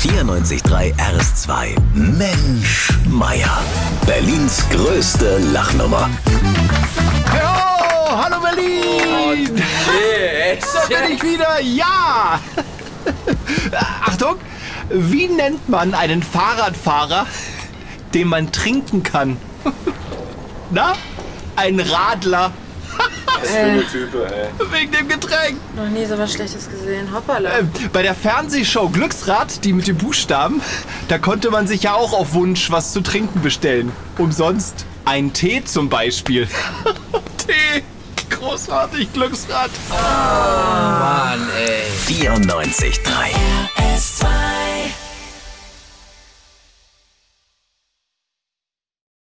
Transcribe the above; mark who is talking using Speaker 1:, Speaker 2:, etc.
Speaker 1: 94.3 RS2. Mensch, Meier. Berlins größte Lachnummer.
Speaker 2: Oh, hallo Berlin! So bin ich wieder, ja! Achtung, wie nennt man einen Fahrradfahrer, den man trinken kann? Na? Ein Radler.
Speaker 3: Was für eine Type, ey.
Speaker 2: Wegen dem Getränk.
Speaker 4: Noch nie so was Schlechtes gesehen. Hoppala.
Speaker 2: Bei der Fernsehshow Glücksrad, die mit den Buchstaben, da konnte man sich ja auch auf Wunsch was zu trinken bestellen. Umsonst. Ein Tee zum Beispiel. Tee. Großartig, Glücksrad.
Speaker 1: Mann, ey. 94.3 RS2.